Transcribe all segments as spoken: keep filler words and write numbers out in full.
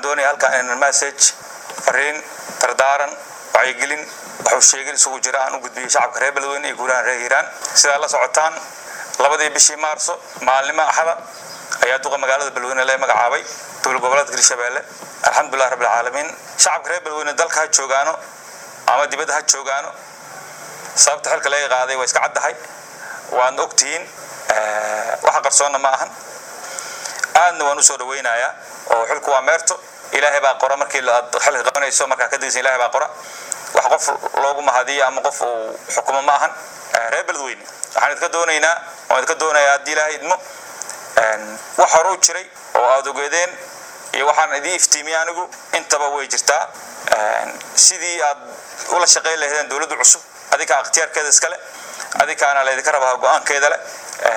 doonay halka in message fariin tardaaran wacyigelin wuxuu sheegay isugu jira aan u gudbiyo shacabka reer Beledweyne iyo guuraan reer Hiiraan sida la socotaan labadii bishii Maarso maalin axada ayaa duqa magaalada Beledweyne la magacaabay dowlad goboleedka Hirshabeelle alxamdulillah rabbil caalamiin shacabka reer Beledweyne dalka ha joogaano ama dibadda ha joogaano sababta halka laga qaaday way iska caddahay waan ogtiin waxa qarsoon ma ahan aadna waan u soo dhaweynayaa oo xilku waa meerto ilaahay baa qora markii la xil qabanayso marka ka digsan ilaahay baa qora wax qof loogu mahadiyo ama qof uu xukumo ma ahan reer Beledweyne waxaan idinka doonaynaa oo idinka doonayaa hadii ilaahay idmo wax hore u jiray oo aad ogeedeen iyo waxaan idin iftiimiyay anigu intaba way jirtaa sidii aad ula shaqeyn lahaydeen dawladda cusub adika ikhtiyaarkeeda iska leh adikaana la idinka rabaa go'aankeeda leh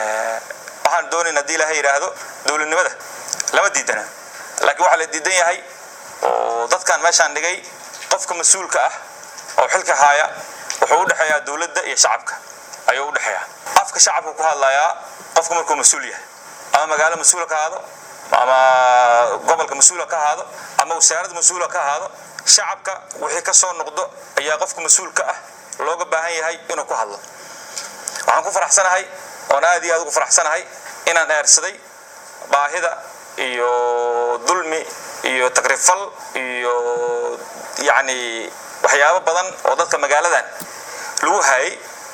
waxaan doonaynaa hadii ilaahay yiraahdo dawladnimada lama diidana laakiin waxa la diidan yahay oo dadkan meeshan dhigay qofka mas'uulka ah oo xilka haya wuxuu u dhaxeeyaa dawladda iyo shacabka ayuu u dhaxeeyaa afka shacabku ku hadlayaa qofka markuu mas'uul yahay ama magaalo mas'uul ka ahaado ama gobolka mas'uul ka ahaado ama wasaaradda mas'uul ka ahaado shacabka wixii ka soo noqdo ayaa qofka mas'uulka ah looga baahan yahay inuu ku hadlo waxaan ku faraxsanahay oo aad iyo aad ugu faraxsanahay inaan eersaday baahida iyo dulmi iyo tagrifal iyo yani waxyaabo badan oo dadka magaaladan lagu hayay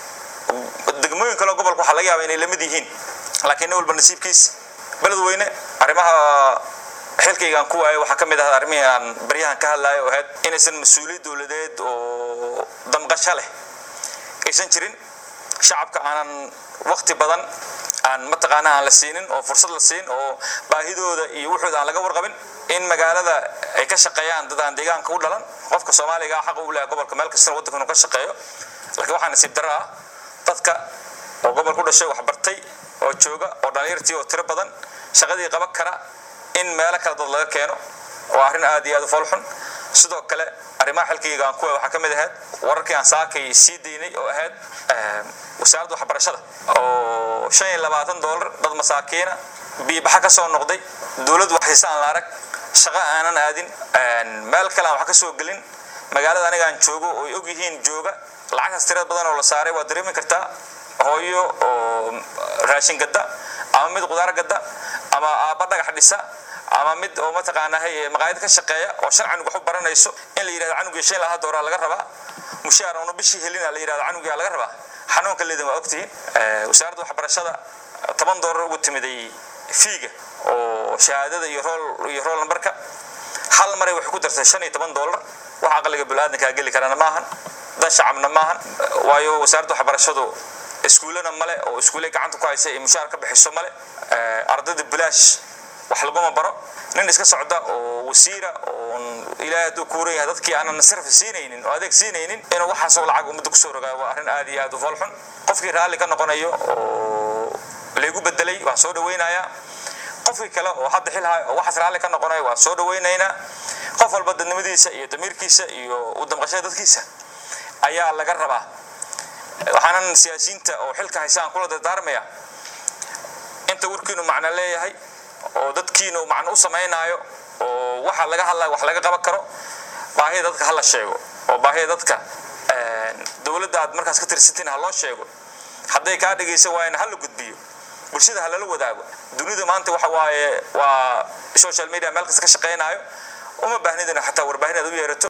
degmooyin kale gobolka waxa laga yaabaa inay la mid yihiin laakiin walba nasiibkiis Beledweyne arimaha xilkaygan ku waayay waxa kamid ah arimahan bariyahan ka hadlayo oo inaysan mas'uuliyad dawladeed oo damqasho leh aysan jirin shacabka aanan waqti badan aan mataqaanaa la siinin oo fursad la siin oo baahidooda iyo wuxuu aan laga warqabin in magaalada ay ka shaqeeyaan dad aan deegaanka u dhalan qofka Soomaaliga xaq u leeyahay gobolka meel kasta waddanka ka shaqeeyo laakiin waxa nasiib darro ah dadka oo gobolka u dhashay wax bartay oo jooga oo dhalinyartii oo tiro badan shaqadii qaban kara in meel kale dad laga keeno oo arrin aad iyo aad u falxun sidoo kale arimaha xilkaygan ku waxa kamid ahayd wararkii aan saakay sii deynay oo ahayd wasaaradda waxbarashada oo shan iyo labaatan dollar dad masaakiina biibaxa ka soo noqday dawladdu wax xiisaan la arag shaqo aanan aadin meel kale wax ka soo galin magaalada aniga aan joogo oo og yihiin jooga lacag tirada badan oo la saaray waa dareemi kartaa hooyo oo raashin gada ama mid qudaar gada ama aaba dhagax dhisa ama mid oo mataqaanahay maqaayad ka shaqeeya oo sharcan wax u baranayso in la yiraahdo canuga shan laha doolar laga rabaa mushaar oo bishii helina la yiraahdo canuga laga rabaa xanuunka leedahay waa ogtiin wasaaradda waxbarashada toban doolar ugu timiday fiiga oo shahaadada iyo rool iyo rool numberka hal mar ay wax ku dartay shan iyo toban doolar waxa aqalliga bilaadanka gali karana maahan dan shacabna maahan waayo wasaaradda waxbarashadu iskuulana male oo iskuulay gacanta ku haysa mushaar ka bixiso male ardayda bilaash wax lagu ma baro nin iska socda oo wasiira oo ilaahay uu ku reeyay dadkii aan nasraf siinaynin oo adeeg siinaynin inuu waxa soo lacag umada ku soo rogaa waa arrin aad iyo aad u falxun qofkii raali ka noqonayo oo leegu bedelay waa soo dhaweynayaa qofkii kale oo hadda xilhay oo waxa raali ka noqonayo waa soo dhaweynaynaa qof walba dadnimadiisa iyo damiirkiisa iyo u damqashada dadkiisa ayaa laga rabaa waxaan siyaasiyiinta oo xilka haysan kula dardaarmaya inta warkiinu macna leeyahay oo dadkiina macna u sameeynayo oo waxa laga hadlay wax laga qaban karo baahida dadka hal la sheego oo baahida dadka ee dawladda aad markaas ka tirsantiin ha loo sheego haday ka dhigayso waa in hal la gudbiyo bulshada hal la wadaago dunida maanta waxa waaye waa social media meel kasta ka shaqeynayo uma baahnidina xataa warbaahinada u yeerato